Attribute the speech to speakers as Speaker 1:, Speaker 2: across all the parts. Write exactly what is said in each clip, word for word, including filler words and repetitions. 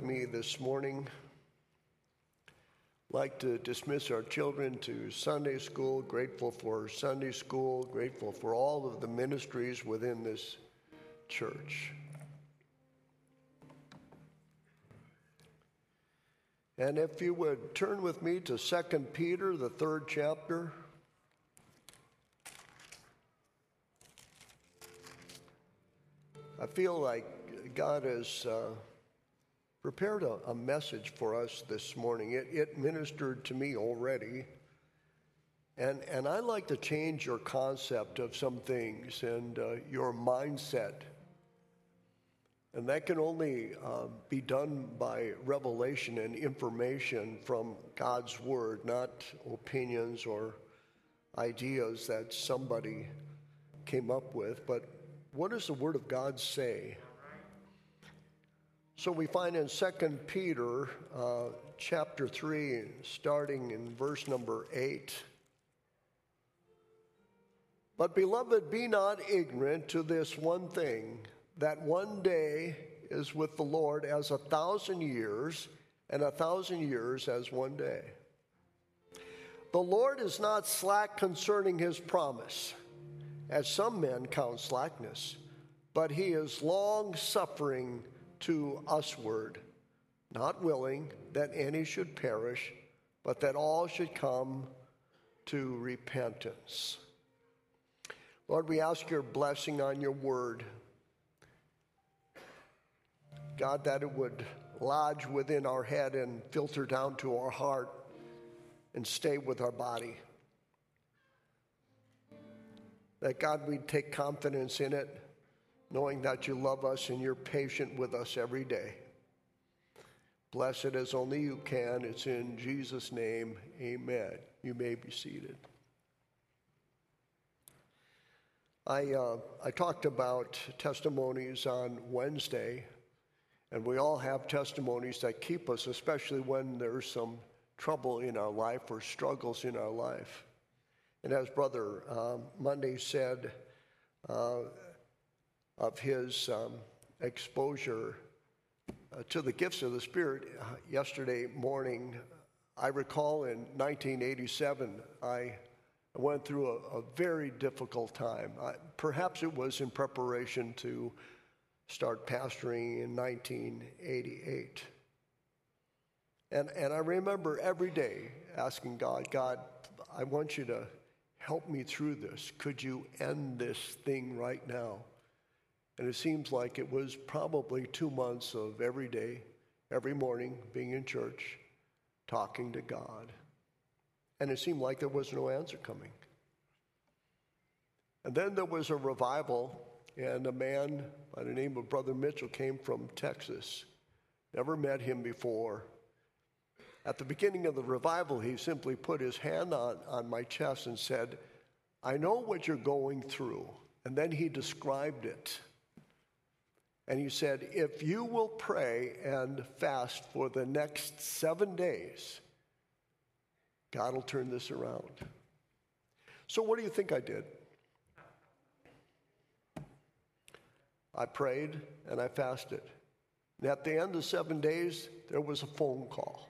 Speaker 1: me this morning. I'd like to dismiss our children to Sunday school. Grateful for Sunday school. Grateful for all of the ministries within this church. And if you would turn with me to Second Peter, the third chapter. I feel like God has uh, prepared a, a message for us this morning. It, it ministered to me already. And, and I like to change your concept of some things and uh, your mindset. And that can only uh, be done by revelation and information from God's Word, not opinions or ideas that somebody came up with, but what does the Word of God say? So we find in Second Peter uh, chapter three, starting in verse number eight, "But beloved, be not ignorant to this one thing, that one day is with the Lord as a thousand years, and a thousand years as one day. The Lord is not slack concerning his promise, as some men count slackness, but he is long-suffering to usward, not willing that any should perish, but that all should come to repentance." Lord, we ask your blessing on your word. God, that it would lodge within our head and filter down to our heart and stay with our body. That, God, we'd take confidence in it, knowing that you love us and you're patient with us every day. Bless it as only you can. It's in Jesus' name, amen. You may be seated. I, uh, I talked about testimonies on Wednesday, and we all have testimonies that keep us, especially when there's some trouble in our life or struggles in our life. And as Brother um, Monday said, uh, of his um, exposure uh, to the gifts of the Spirit uh, yesterday morning, I recall in nineteen eighty-seven, I went through a, a very difficult time. I, perhaps it was in preparation to start pastoring in nineteen eighty-eight. And, and I remember every day asking God, God, I want you to help me through this. Could you end this thing right now? And it seems like it was probably two months of every day, every morning, being in church, talking to God. And it seemed like there was no answer coming. And then there was a revival, and a man by the name of Brother Mitchell came from Texas. Never met him before. At the beginning of the revival, he simply put his hand on, on my chest and said, "I know what you're going through." And then he described it. And he said, "If you will pray and fast for the next seven days, God will turn this around." So what do you think I did? I prayed and I fasted. And at the end of seven days, there was a phone call.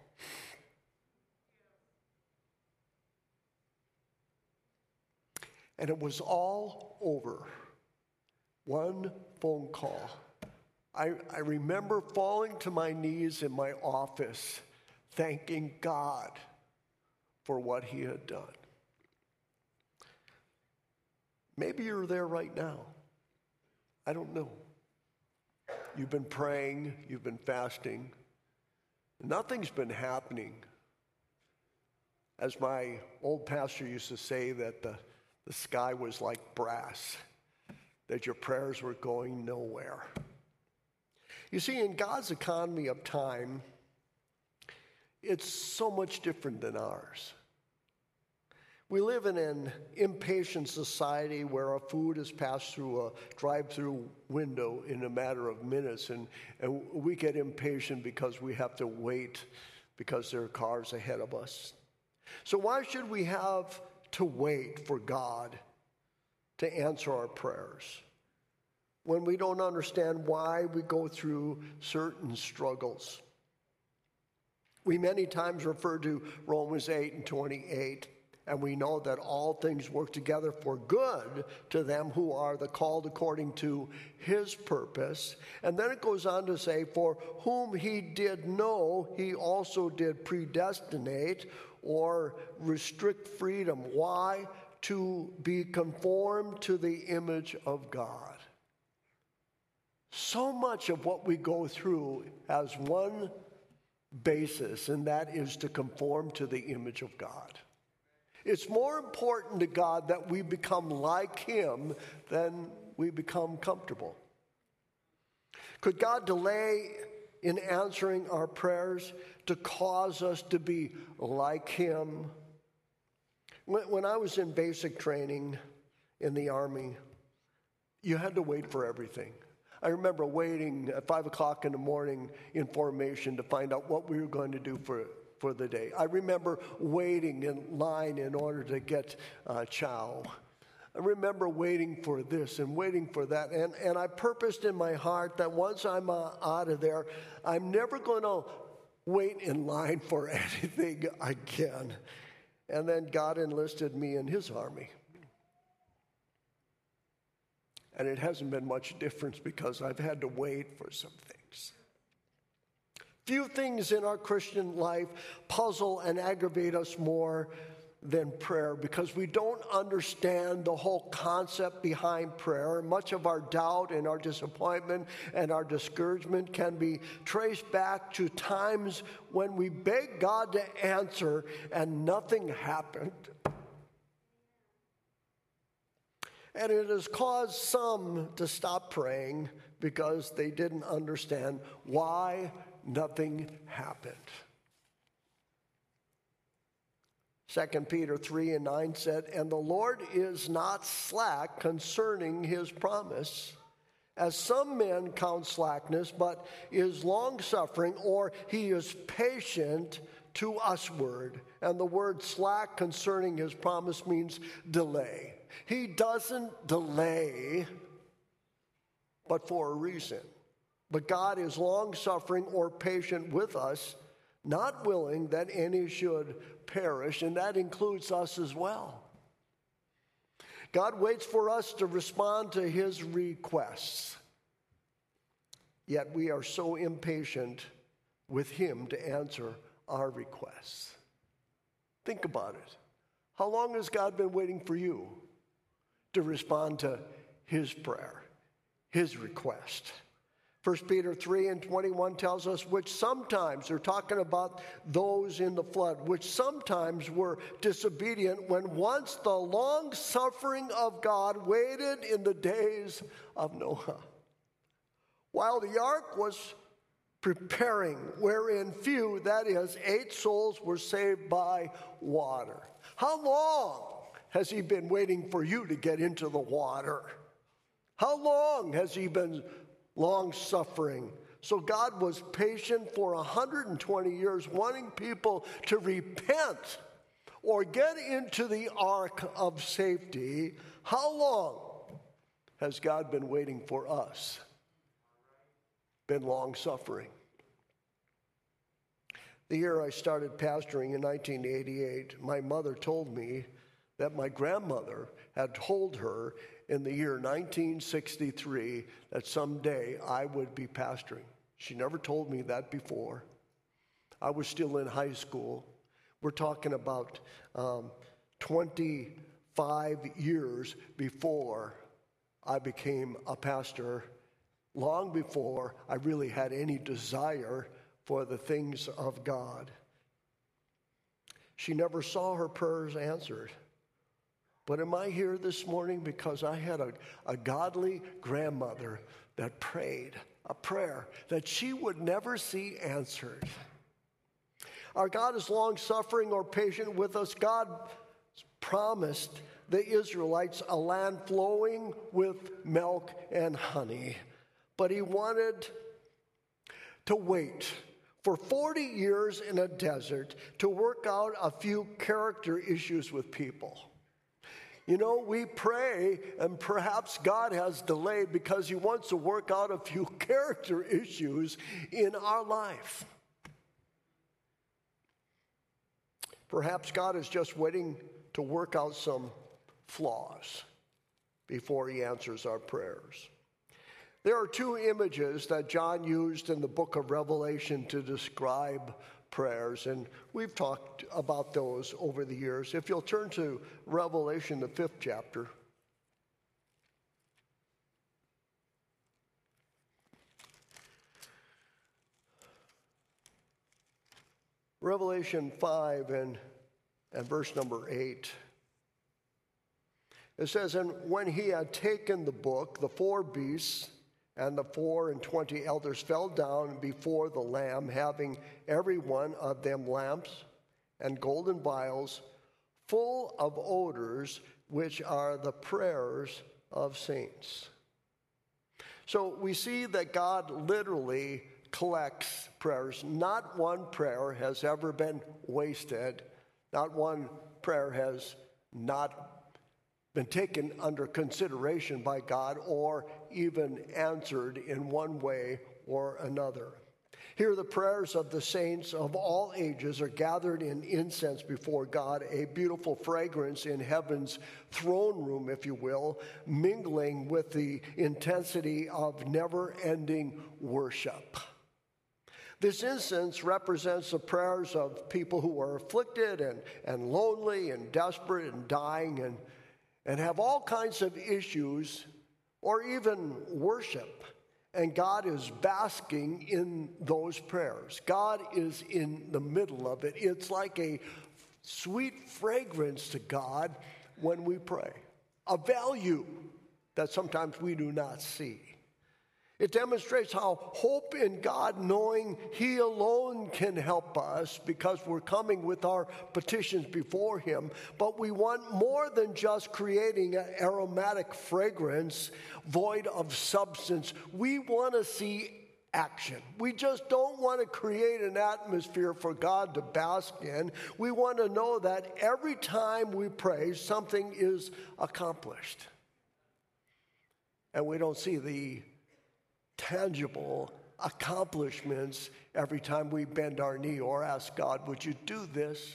Speaker 1: And it was all over. One phone call. I, I remember falling to my knees in my office, thanking God for what he had done. Maybe you're there right now. I don't know. You've been praying, you've been fasting. Nothing's been happening. As my old pastor used to say, that the, the sky was like brass, that your prayers were going nowhere. You see, in God's economy of time, it's so much different than ours. We live in an impatient society where our food is passed through a drive-through window in a matter of minutes, and, and we get impatient because we have to wait because there are cars ahead of us. So why should we have to wait for God to answer our prayers when we don't understand why we go through certain struggles? We many times refer to Romans eight and twenty-eight, and we know that all things work together for good to them who are the called according to his purpose. And then it goes on to say, for whom he did know, he also did predestinate or restrict freedom. Why? To be conformed to the image of God. So much of what we go through has one basis, and that is to conform to the image of God. It's more important to God that we become like him than we become comfortable. Could God delay in answering our prayers to cause us to be like him? When, when I was in basic training in the Army, you had to wait for everything. I remember waiting at five o'clock in the morning in formation to find out what we were going to do for, for the day. I remember waiting in line in order to get uh, chow. I remember waiting for this and waiting for that. And, and I purposed in my heart that once I'm uh, out of there, I'm never going to wait in line for anything again. And then God enlisted me in his army. And it hasn't been much difference because I've had to wait for some things. Few things in our Christian life puzzle and aggravate us more than prayer because we don't understand the whole concept behind prayer. Much of our doubt and our disappointment and our discouragement can be traced back to times when we begged God to answer and nothing happened. And it has caused some to stop praying because they didn't understand why nothing happened. Second Peter three and nine said, and the Lord is not slack concerning his promise, as some men count slackness, but is long-suffering, or he is patient to usward. And the word slack concerning his promise means delay. He doesn't delay, but for a reason. But God is long-suffering or patient with us, not willing that any should perish, and that includes us as well. God waits for us to respond to his requests, yet we are so impatient with him to answer our requests. Think about it. How long has God been waiting for you to respond to his prayer, his request? First Peter three and twenty-one tells us, which sometimes, they're talking about those in the flood, which sometimes were disobedient when once the long suffering of God waited in the days of Noah, while the ark was preparing, wherein few, that is, eight souls were saved by water. How long has he been waiting for you to get into the water? How long has he been long-suffering? So God was patient for one hundred twenty years, wanting people to repent or get into the ark of safety. How long has God been waiting for us? Been long-suffering. The year I started pastoring in nineteen eighty-eight, my mother told me that my grandmother had told her in the year nineteen sixty-three that someday I would be pastoring. She never told me that before. I was still in high school. We're talking about um, twenty-five years before I became a pastor, long before I really had any desire for the things of God. She never saw her prayers answered. But am I here this morning because I had a, a godly grandmother that prayed a prayer that she would never see answered? Our God is long-suffering or patient with us. God promised the Israelites a land flowing with milk and honey, but he wanted to wait for forty years in a desert to work out a few character issues with people. You know, we pray, and perhaps God has delayed because he wants to work out a few character issues in our life. Perhaps God is just waiting to work out some flaws before he answers our prayers. There are two images that John used in the book of Revelation to describe prayers, and we've talked about those over the years. If you'll turn to Revelation, the fifth chapter. Revelation five and, and verse number eight. It says, "And when he had taken the book, the four beasts and the four and twenty elders fell down before the Lamb, having every one of them lamps and golden vials full of odors, which are the prayers of saints." So we see that God literally collects prayers. Not one prayer has ever been wasted. Not one prayer has not been taken under consideration by God or even answered in one way or another. Here the prayers of the saints of all ages are gathered in incense before God, a beautiful fragrance in heaven's throne room, if you will, mingling with the intensity of never-ending worship. This incense represents the prayers of people who are afflicted and, and lonely and desperate and dying and, and have all kinds of issues or even worship. And God is basking in those prayers. God is in the middle of it. It's like a sweet fragrance to God when we pray, a value that sometimes we do not see. It demonstrates how hope in God, knowing he alone can help us because we're coming with our petitions before him. But we want more than just creating an aromatic fragrance void of substance. We want to see action. We just don't want to create an atmosphere for God to bask in. We want to know that every time we pray, something is accomplished. And we don't see the tangible accomplishments every time we bend our knee or ask God, would you do this?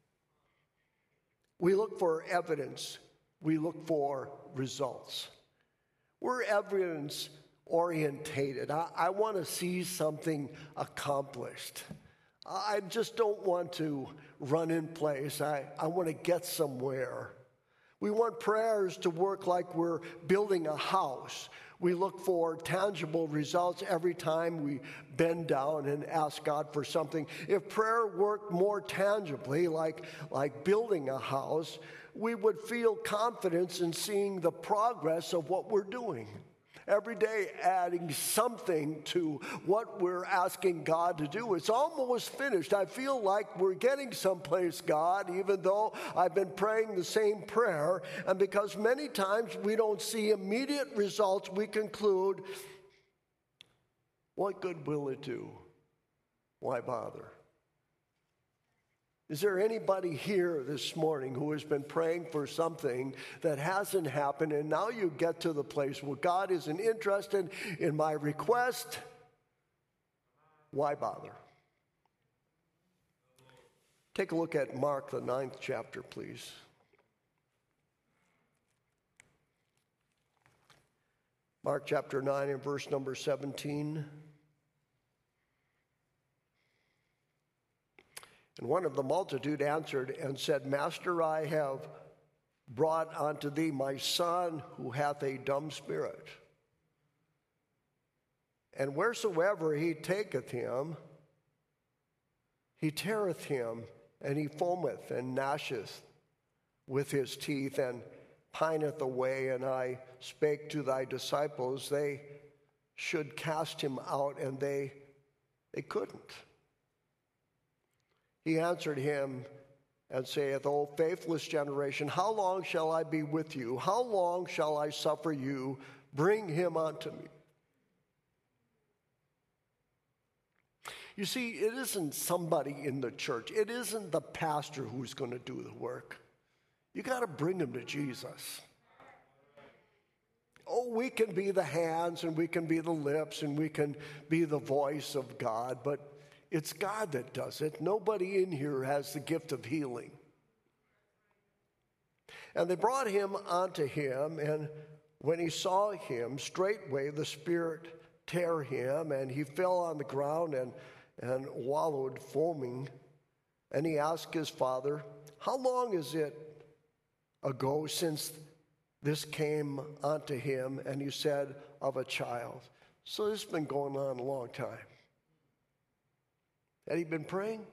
Speaker 1: We look for evidence. We look for results. We're evidence orientated. I, I want to see something accomplished. I just don't want to run in place. I, I want to get somewhere. We want prayers to work like we're building a house. We look for tangible results every time we bend down and ask God for something. If prayer worked more tangibly, like, like building a house, we would feel confidence in seeing the progress of what we're doing. Every day adding something to what we're asking God to do. It's almost finished. I feel like we're getting someplace, God, even though I've been praying the same prayer. And because many times we don't see immediate results, we conclude, what good will it do? Why bother? Is there anybody here this morning who has been praying for something that hasn't happened, and now you get to the place where God isn't interested in my request? Why bother? Take a look at Mark, the ninth chapter, please. Mark chapter nine and verse number seventeen. And one of the multitude answered and said, Master, I have brought unto thee my son who hath a dumb spirit. And wheresoever he taketh him, he teareth him, and he foameth and gnasheth with his teeth, and pineth away. And I spake to thy disciples, they should cast him out, and they, they couldn't. He answered him and saith, O faithless generation, how long shall I be with you? How long shall I suffer you? Bring him unto me. You see, it isn't somebody in the church. It isn't the pastor who's going to do the work. You got to bring him to Jesus. Oh, we can be the hands and we can be the lips and we can be the voice of God, but It's God that does it. Nobody in here has the gift of healing. And they brought him unto him, and when he saw him, straightway the spirit tear him, and he fell on the ground and, and wallowed foaming. And he asked his father, how long is it ago since this came unto him? And he said, of a child. So this has been going on a long time. Had he been praying?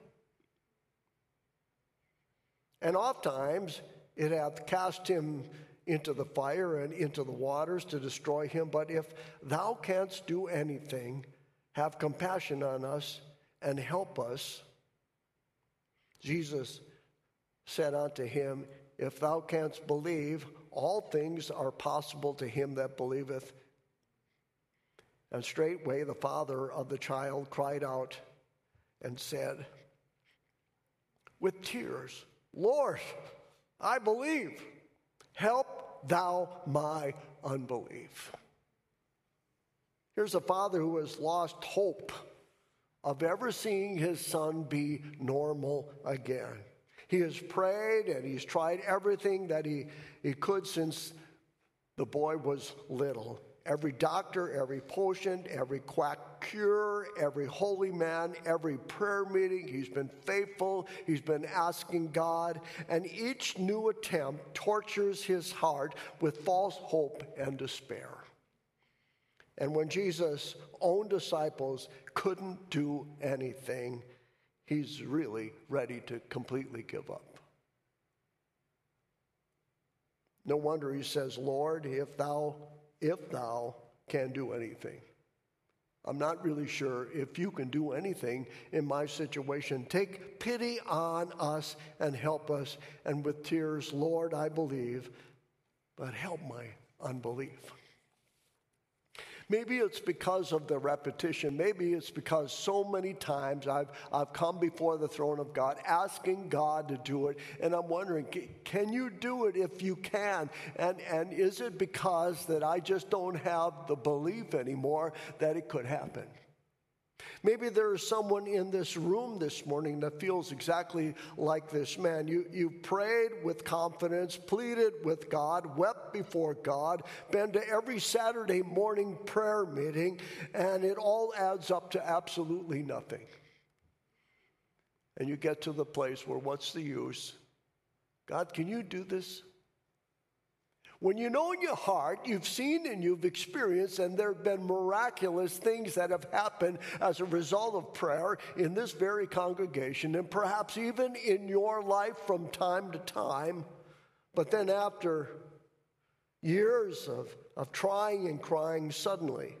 Speaker 1: And oftentimes it hath cast him into the fire and into the waters to destroy him. But if thou canst do anything, have compassion on us and help us. Jesus said unto him, if thou canst believe, all things are possible to him that believeth. And straightway the father of the child cried out and said, with tears, Lord, I believe. Help thou my unbelief. Here's a father who has lost hope of ever seeing his son be normal again. He has prayed and he's tried everything that he, he could since the boy was little. Every doctor, every potion, every quack cure, every holy man, every prayer meeting, he's been faithful, he's been asking God, and each new attempt tortures his heart with false hope and despair. And when Jesus' own disciples couldn't do anything, he's really ready to completely give up. No wonder he says, Lord, if thou If thou can do anything. I'm not really sure if you can do anything in my situation. Take pity on us and help us. And with tears, Lord, I believe, but help my unbelief. Maybe it's because of the repetition. Maybe it's because so many times I've, I've come before the throne of God asking God to do it. And I'm wondering, can you do it if you can? And, and is it because that I just don't have the belief anymore that it could happen? Maybe there is someone in this room this morning that feels exactly like this man. You, you prayed with confidence, pleaded with God, wept before God, been to every Saturday morning prayer meeting, and it all adds up to absolutely nothing. And you get to the place where what's the use? God, can you do this? When you know in your heart, you've seen and you've experienced, and there have been miraculous things that have happened as a result of prayer in this very congregation, and perhaps even in your life from time to time. But then after years of, of trying and crying, suddenly,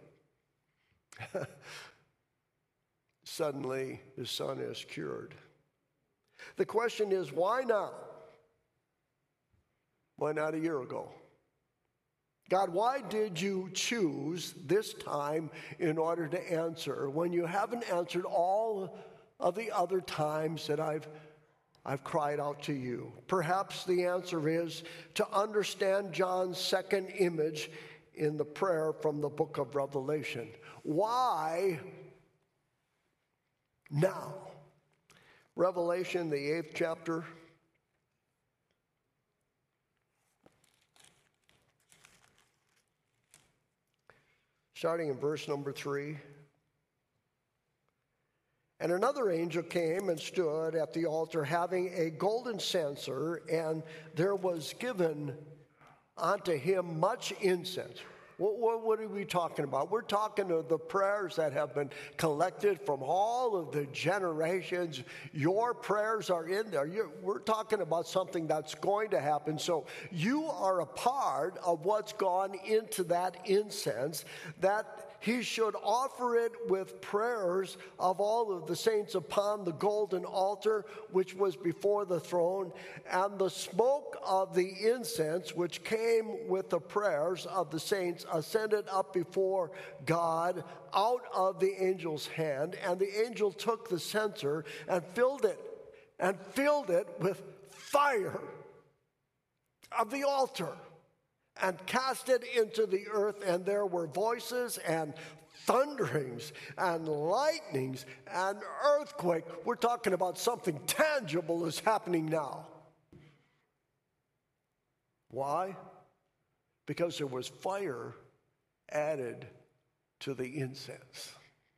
Speaker 1: suddenly his son is cured. The question is, why now? Why not a year ago? God, why did you choose this time in order to answer when you haven't answered all of the other times that I've, I've cried out to you? Perhaps the answer is to understand John's second image in the prayer from the book of Revelation. Why now? Revelation, the eighth chapter. Starting in verse number three. And another angel came and stood at the altar having a golden censer, and there was given unto him much incense. What, what, what are we talking about? We're talking of the prayers that have been collected from all of the generations. Your prayers are in there. You're, we're talking about something that's going to happen. So you are a part of what's gone into that incense, that he should offer it with prayers of all of the saints upon the golden altar, which was before the throne. And the smoke of the incense, which came with the prayers of the saints, ascended up before God out of the angel's hand. And the angel took the censer and filled it, and filled it with fire of the altar, and cast it into the earth, and there were voices and thunderings and lightnings and earthquake. We're talking about something tangible is happening now. Why? Because there was fire added to the incense.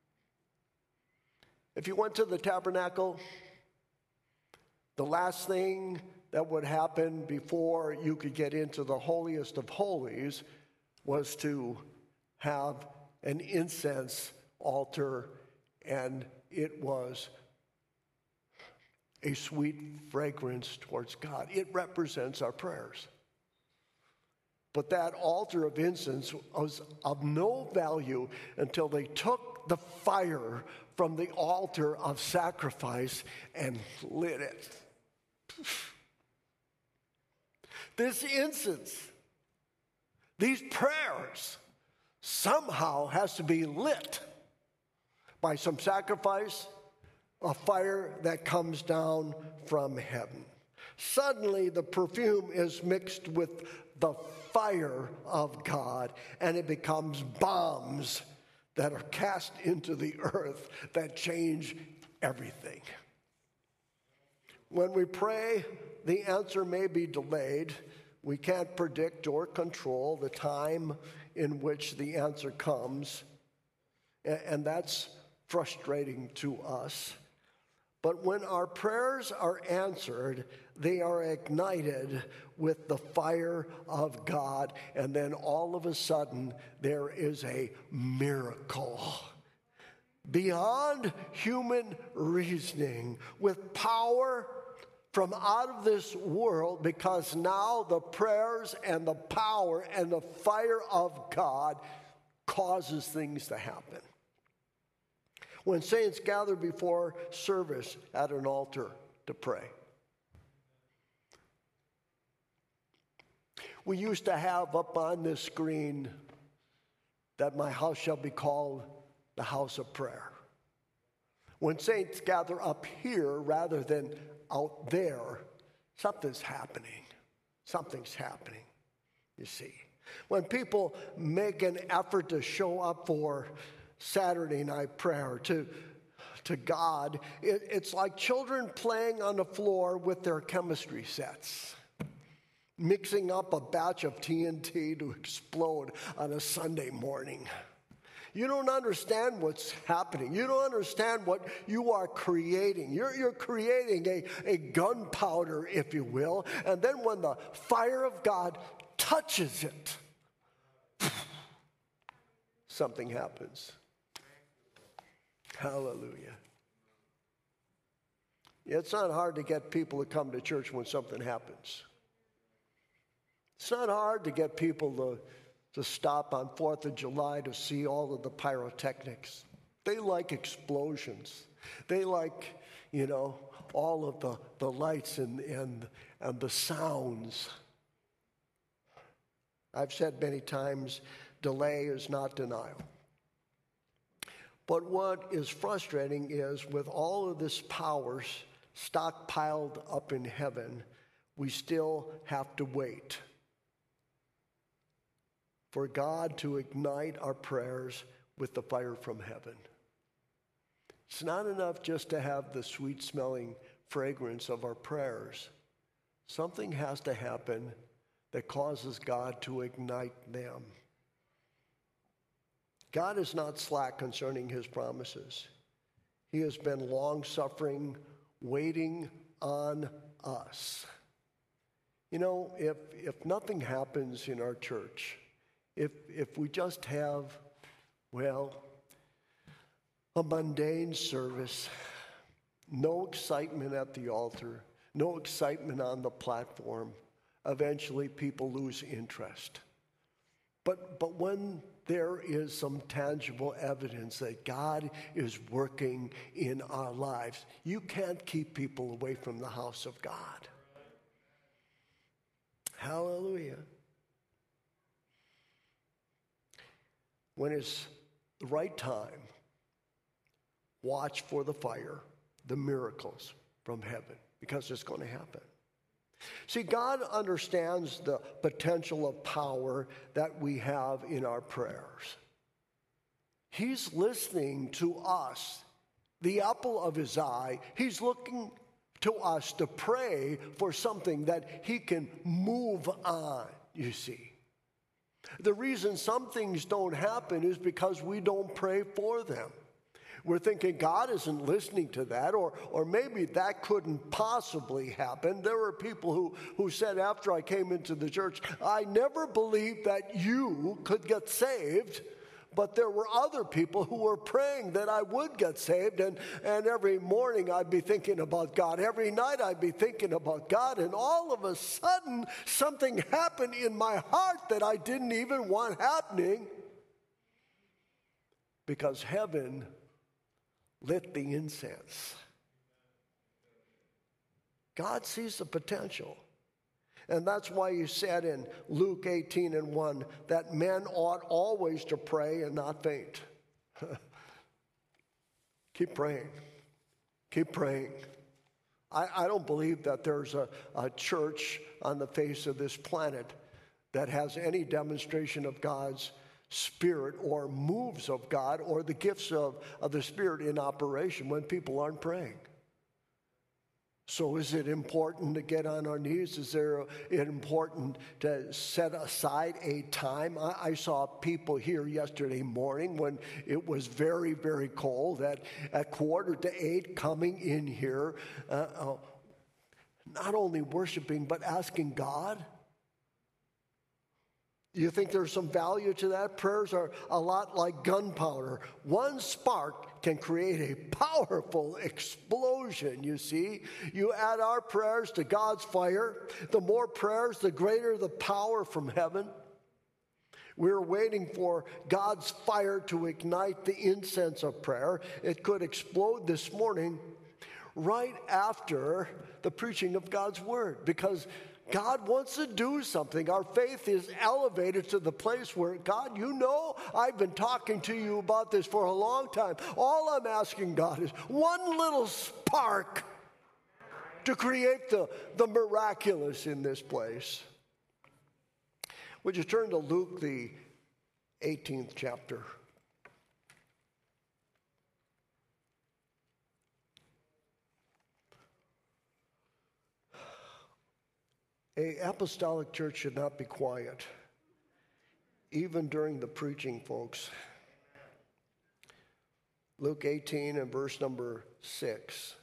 Speaker 1: If you went to the tabernacle, the last thing that would happen before you could get into the holiest of holies was to have an incense altar, and it was a sweet fragrance towards God. It represents our prayers. But that altar of incense was of no value until they took the fire from the altar of sacrifice and lit it. This incense, these prayers, somehow has to be lit by some sacrifice, a fire that comes down from heaven. Suddenly, the perfume is mixed with the fire of God, and it becomes bombs that are cast into the earth that change everything. When we pray, the answer may be delayed. We can't predict or control the time in which the answer comes, and that's frustrating to us. But when our prayers are answered, they are ignited with the fire of God, and then all of a sudden there is a miracle beyond human reasoning, with power from out of this world, because now the prayers and the power and the fire of God causes things to happen. When saints gather before service at an altar to pray, we used to have up on this screen that my house shall be called the house of prayer. When saints gather up here rather than out there, something's happening. Something's happening, you see. When people make an effort to show up for Saturday night prayer to, to God, it, it's like children playing on the floor with their chemistry sets, mixing up a batch of T N T to explode on a Sunday morning. You don't understand what's happening. You don't understand what you are creating. You're, you're creating a, a gunpowder, if you will, and then when the fire of God touches it, something happens. Hallelujah. It's not hard to get people to come to church when something happens. It's not hard to get people to, to stop on fourth of July to see all of the pyrotechnics. They like explosions. They like, you know, all of the, the lights and, and, and the sounds. I've said many times, delay is not denial. But what is frustrating is with all of this power stockpiled up in heaven, we still have to wait for God to ignite our prayers with the fire from heaven. It's not enough just to have the sweet-smelling fragrance of our prayers. Something has to happen that causes God to ignite them. God is not slack concerning his promises. He has been long-suffering, waiting on us. You know, if if nothing happens in our church, if if we just have, well, a mundane service, no excitement at the altar, no excitement on the platform, eventually people lose interest. But but when there is some tangible evidence that God is working in our lives, you can't keep people away from the house of God. Hallelujah. When it's the right time, watch for the fire, the miracles from heaven, because it's going to happen. See, God understands the potential of power that we have in our prayers. He's listening to us, the apple of his eye. He's looking to us to pray for something that he can move on, you see. The reason some things don't happen is because we don't pray for them. We're thinking God isn't listening to that, or, or maybe that couldn't possibly happen. There were people who, who said after I came into the church, I never believed that you could get saved. But there were other people who were praying that I would get saved, and, and every morning I'd be thinking about God. Every night I'd be thinking about God, and all of a sudden something happened in my heart that I didn't even want happening, because heaven lit the incense. God sees the potential. And that's why he said in Luke eighteen and one that men ought always to pray and not faint. Keep praying. Keep praying. I, I don't believe that there's a, a church on the face of this planet that has any demonstration of God's Spirit or moves of God or the gifts of, of the Spirit in operation when people aren't praying. So is it important to get on our knees? Is there it important to set aside a time? I, I saw people here yesterday morning when it was very, very cold at, at quarter to eight coming in here, uh, uh, not only worshiping but asking God. Do you think there's some value to that? Prayers are a lot like gunpowder. One spark can create a powerful explosion, you see. You add our prayers to God's fire. The more prayers, the greater the power from heaven. We're waiting for God's fire to ignite the incense of prayer. It could explode this morning right after the preaching of God's word, because God wants to do something. Our faith is elevated to the place where, God, you know, I've been talking to you about this for a long time. All I'm asking, God, is one little spark to create the, the miraculous in this place. Would you turn to Luke, the eighteenth chapter? An apostolic church should not be quiet, even during the preaching, folks. Luke eighteen and verse number six.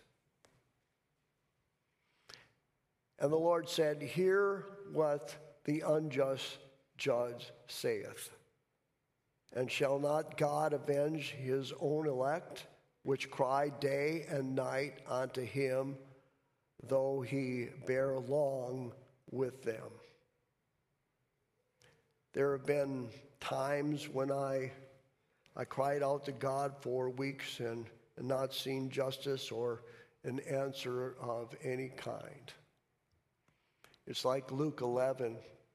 Speaker 1: And the Lord said, hear what the unjust judge saith. And shall not God avenge his own elect, which cry day and night unto him, though he bear long with them? There have been times when I I cried out to God for weeks and, and not seen justice or an answer of any kind. It's like Luke eleven.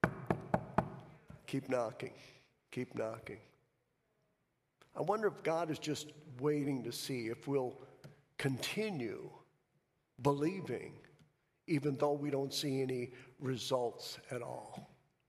Speaker 1: Keep knocking. Keep knocking. I wonder if God is just waiting to see if we'll continue believing even though we don't see any results at all.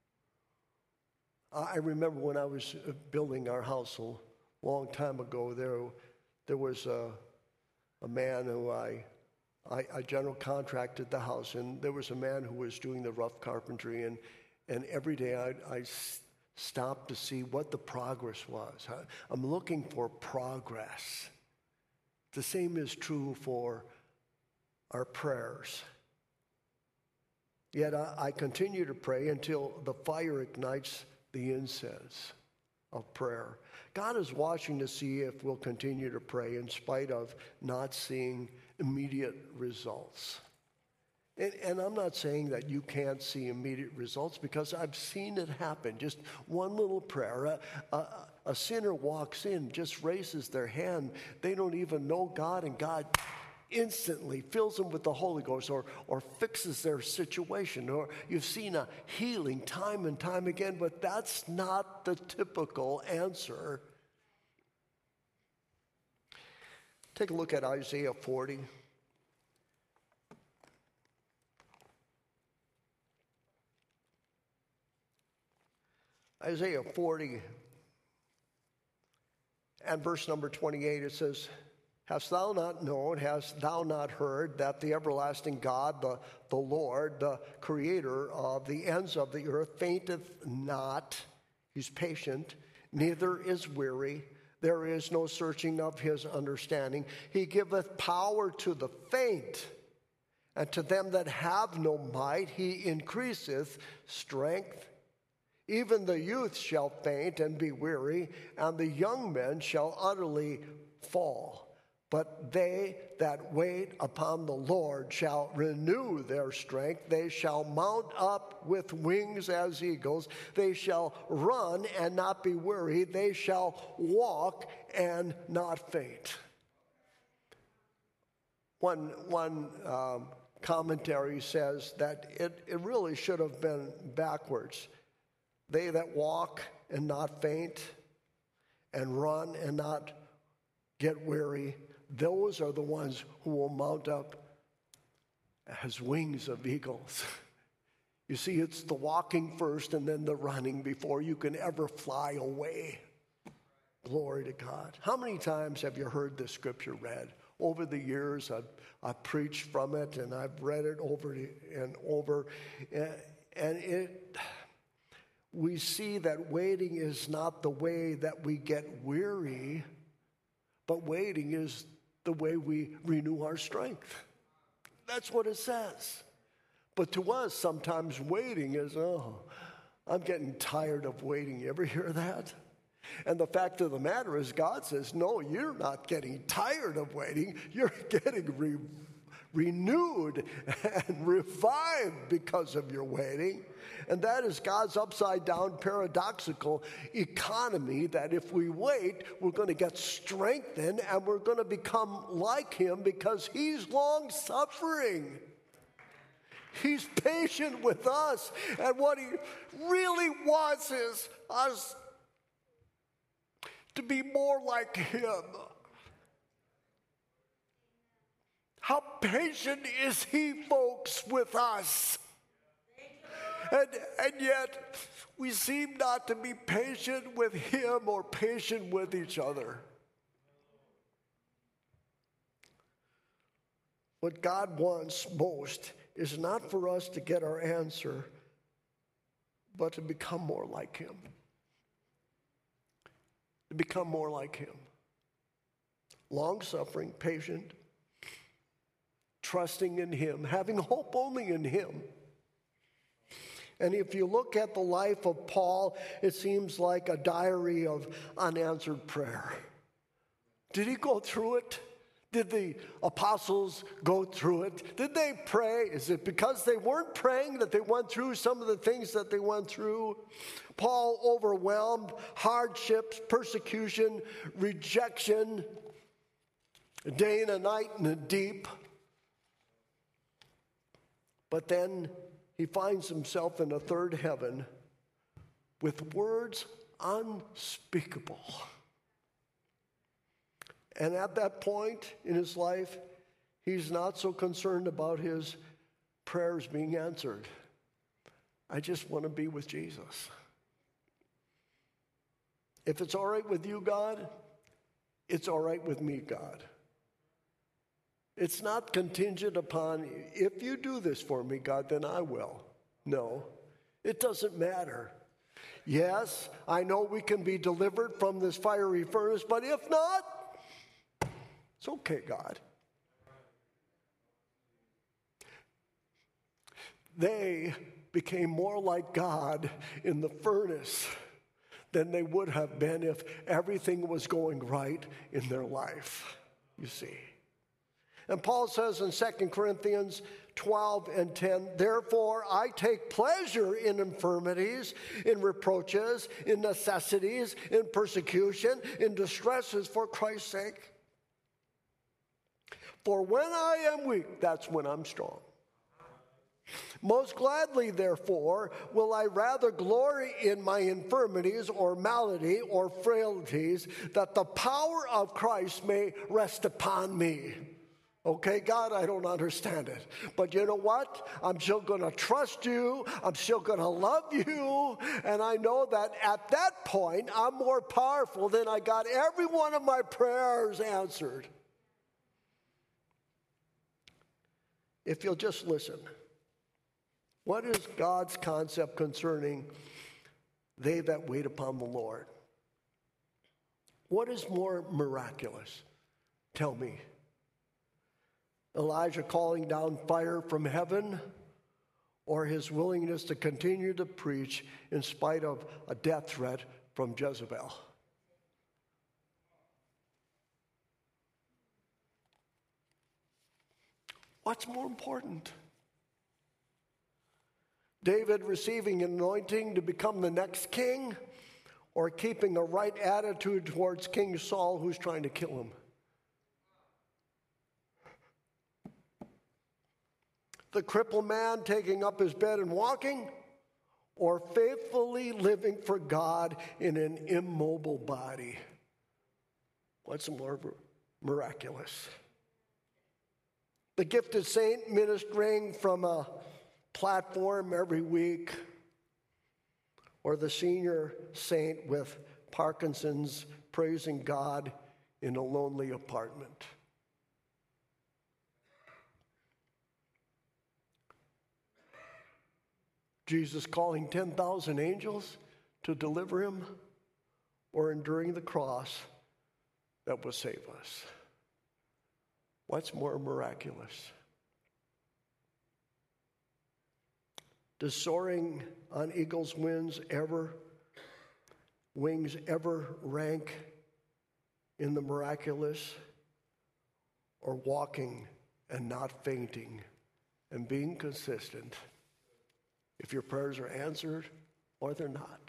Speaker 1: I remember when I was building our house a long time ago, there, there was a, a man who I, I, I general contracted the house, and there was a man who was doing the rough carpentry, and, and every day I, I stopped to see what the progress was. I, I'm looking for progress. The same is true for our prayers. Yet I, I continue to pray until the fire ignites the incense of prayer. God is watching to see if we'll continue to pray in spite of not seeing immediate results. And, and I'm not saying that you can't see immediate results, because I've seen it happen. Just one little prayer. A, a, a sinner walks in, just raises their hand. They don't even know God, and God instantly fills them with the Holy Ghost, or, or fixes their situation. Or you've seen a healing time and time again, but that's not the typical answer. Take a look at Isaiah forty. Isaiah forty And verse number twenty-eight, it says, hast thou not known, hast thou not heard, that the everlasting God, the, the Lord, the creator of the ends of the earth, fainteth not, he's patient, neither is weary. There is no searching of his understanding. He giveth power to the faint, and to them that have no might he increaseth strength. Even the youth shall faint and be weary, and the young men shall utterly fall. But they that wait upon the Lord shall renew their strength. They shall mount up with wings as eagles. They shall run and not be weary. They shall walk and not faint. One, one um, commentary says that it, it really should have been backwards. They that walk and not faint, and run and not get weary, those are the ones who will mount up as wings of eagles. You see, it's the walking first and then the running before you can ever fly away. Glory to God. How many times have you heard this scripture read? Over the years, I've, I've preached from it, and I've read it over and over. And it, we see that waiting is not the way that we get weary, but waiting is the way we renew our strength. That's what it says. But to us, sometimes waiting is, oh, I'm getting tired of waiting. You ever hear that? And the fact of the matter is, God says, no, you're not getting tired of waiting. You're getting re- renewed and revived because of your waiting. And that is God's upside-down paradoxical economy, that if we wait, we're going to get strengthened and we're going to become like him because he's long-suffering. He's patient with us. And what he really wants is us to be more like him. How patient is he, folks, with us? And, and yet, we seem not to be patient with him or patient with each other. What God wants most is not for us to get our answer, but to become more like him. To become more like him. Long-suffering, patient, trusting in him, having hope only in him. And if you look at the life of Paul, it seems like a diary of unanswered prayer. Did he go through it? Did the apostles go through it? Did they pray? Is it because they weren't praying that they went through some of the things that they went through? Paul overwhelmed, hardships, persecution, rejection, a day and a night in the deep. But then he finds himself in a third heaven with words unspeakable. And at that point in his life, he's not so concerned about his prayers being answered. I just want to be with Jesus. If it's all right with you, God, it's all right with me, God. It's not contingent upon, if you do this for me, God, then I will. No, it doesn't matter. Yes, I know we can be delivered from this fiery furnace, but if not, it's okay, God. They became more like God in the furnace than they would have been if everything was going right in their life, you see. And Paul says in Second Corinthians twelve and ten, therefore I take pleasure in infirmities, in reproaches, in necessities, in persecution, in distresses for Christ's sake. For when I am weak, that's when I'm strong. Most gladly, therefore, will I rather glory in my infirmities or malady or frailties, that the power of Christ may rest upon me. Okay, God, I don't understand it. But you know what? I'm still going to trust you. I'm still going to love you. And I know that at that point, I'm more powerful than I got every one of my prayers answered. If you'll just listen. What is God's concept concerning they that wait upon the Lord? What is more miraculous? Tell me. Elijah calling down fire from heaven, or his willingness to continue to preach in spite of a death threat from Jezebel? What's more important? David receiving an anointing to become the next king, or keeping a right attitude towards King Saul who's trying to kill him? The crippled man taking up his bed and walking, or faithfully living for God in an immobile body? What's more miraculous? The gifted saint ministering from a platform every week, or the senior saint with Parkinson's praising God in a lonely apartment? Jesus calling ten thousand angels to deliver him, or enduring the cross that will save us? What's more miraculous? Does soaring on eagle's wings ever, wings ever rank in the miraculous, or walking and not fainting and being consistent if your prayers are answered or they're not?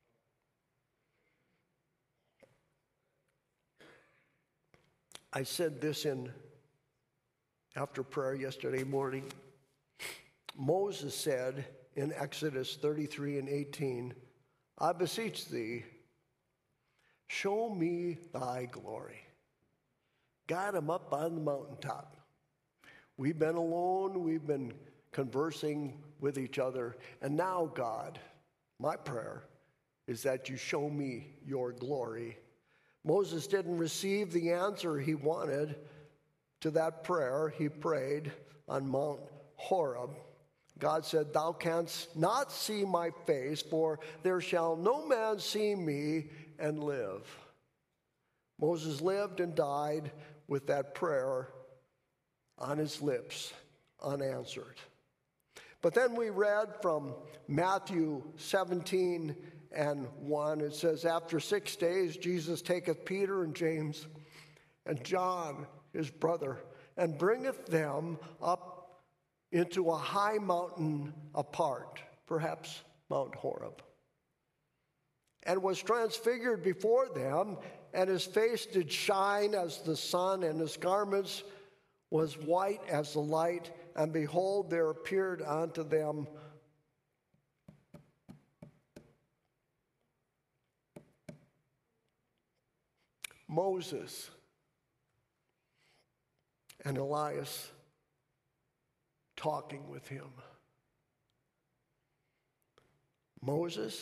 Speaker 1: I said this in after prayer yesterday morning. Moses said in Exodus thirty-three and eighteen, I beseech thee, show me thy glory. Got him up on the mountaintop. We've been alone, we've been conversing with each other, and now, God, my prayer is that you show me your glory. Moses didn't receive the answer he wanted to that prayer he prayed on Mount Horeb. God said, thou canst not see my face, for there shall no man see me and live. Moses lived and died with that prayer on his lips, unanswered. But then we read from Matthew seventeen and one. It says, after six days, Jesus taketh Peter and James and John, his brother, and bringeth them up into a high mountain apart, perhaps Mount Horeb, and was transfigured before them, and his face did shine as the sun, and his garments was white as the light. And behold, there appeared unto them Moses and Elias talking with him. Moses,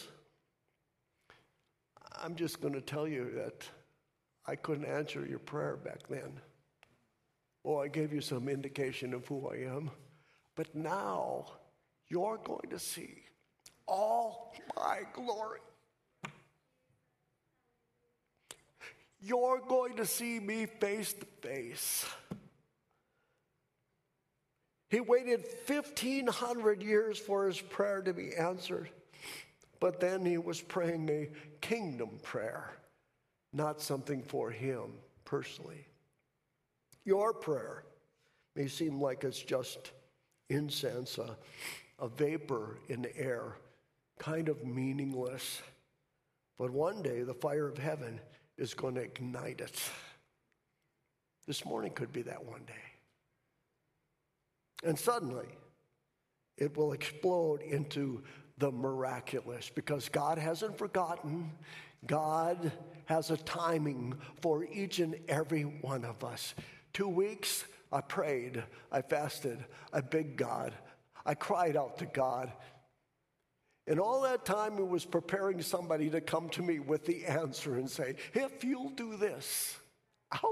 Speaker 1: I'm just going to tell you that I couldn't answer your prayer back then. Oh, I gave you some indication of who I am. But now you're going to see all my glory. You're going to see me face to face. He waited fifteen hundred years for his prayer to be answered. But then he was praying a kingdom prayer, not something for him personally. Your prayer may seem like it's just incense, a, a vapor in the air, kind of meaningless. But one day the fire of heaven is going to ignite it. This morning could be that one day. And suddenly it will explode into the miraculous, because God hasn't forgotten. God has a timing for each and every one of us. Two weeks, I prayed, I fasted, I begged God, I cried out to God. And all that time, it was preparing somebody to come to me with the answer and say, if you'll do this, I'll...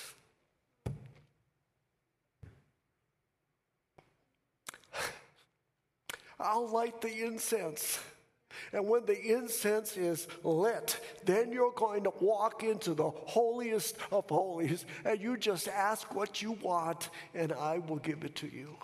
Speaker 1: I'll light the incense. And when the incense is lit, then you're going to walk into the holiest of holies, and you just ask what you want, and I will give it to you.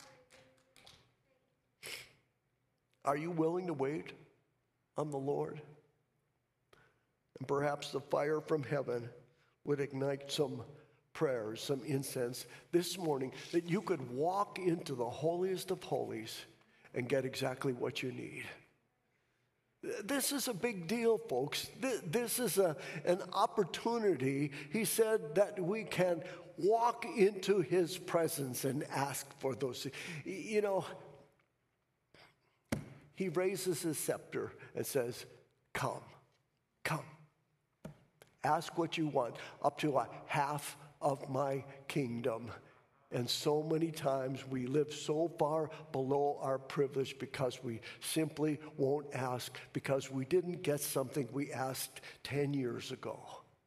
Speaker 1: Are you willing to wait on the Lord? And perhaps the fire from heaven would ignite some prayers, some incense this morning, that you could walk into the holiest of holies and get exactly what you need. This is a big deal, folks. This is a, an opportunity, he said, that we can walk into his presence and ask for those things. You know, he raises his scepter and says, come, come. Ask what you want, up to a half of my kingdom. And so many times we live so far below our privilege because we simply won't ask, because we didn't get something we asked ten years ago.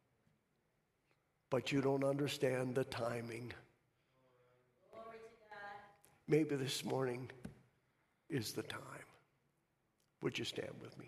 Speaker 1: But you don't understand the timing.
Speaker 2: Glory to God.
Speaker 1: Maybe this morning is the time. Would you stand with me?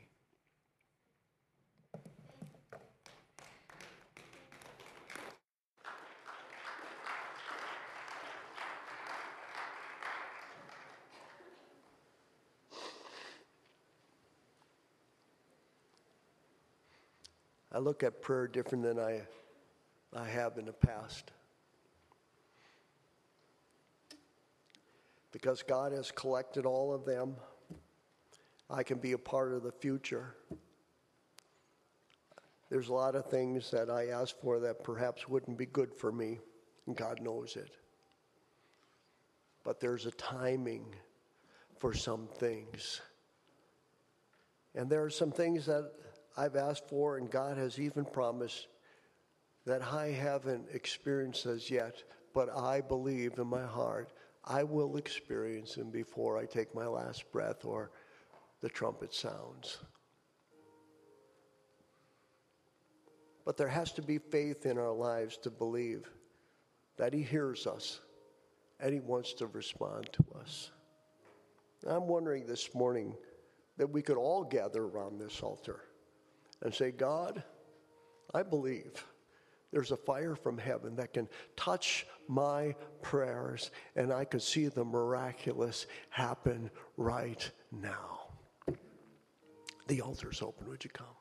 Speaker 1: I look at prayer different than I, I have in the past. Because God has collected all of them, I can be a part of the future. There's a lot of things that I ask for that perhaps wouldn't be good for me, and God knows it. But there's a timing for some things. And there are some things that I've asked for, and God has even promised that I haven't experienced as yet, but I believe in my heart I will experience them before I take my last breath or the trumpet sounds. But there has to be faith in our lives to believe that he hears us and he wants to respond to us. I'm wondering this morning that we could all gather around this altar and say, God, I believe there's a fire from heaven that can touch my prayers, and I could see the miraculous happen right now. The altar's open. Would you come?